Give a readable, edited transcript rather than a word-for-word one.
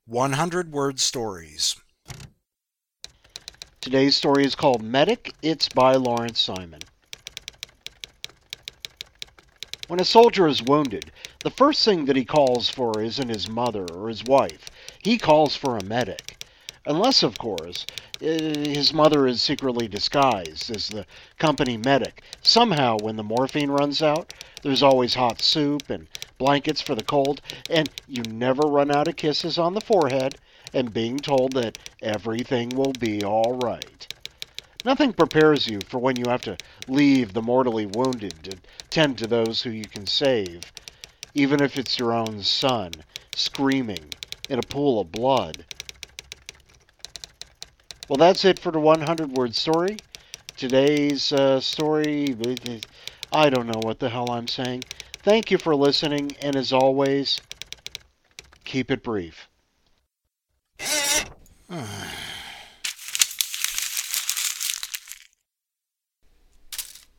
100-word stories. Today's story is called Medic. It's by Lawrence Simon. When a soldier is wounded, the first thing that he calls for isn't his mother or his wife. He calls for a medic. Unless, of course, his mother is secretly disguised as the company medic. Somehow, when the morphine runs out, there's always hot soup and blankets for the cold, and you never run out of kisses on the forehead and being told that everything will be all right. Nothing prepares you for when you have to leave the mortally wounded to tend to those who you can save, even if it's your own son, screaming in a pool of blood. Well, that's it for the 100-word story. Today's story, I don't know what the hell I'm saying. Thank you for listening, and as always, keep it brief.